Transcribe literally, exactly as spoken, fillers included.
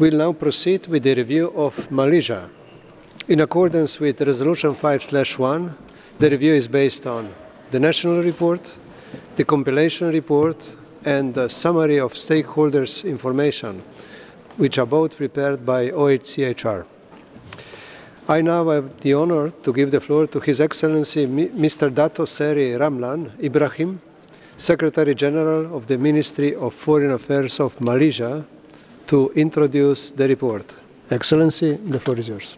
We'll now proceed with the review of Malaysia. In accordance with Resolution five slash one, the review is based on the national report, the compilation report, and the summary of stakeholders' information, which are both prepared by O H C H R. I now have the honor to give the floor to His Excellency Mister Dato Seri Ramlan Ibrahim, Secretary General of the Ministry of Foreign Affairs of Malaysia, to introduce the report. Excellency, the floor is yours.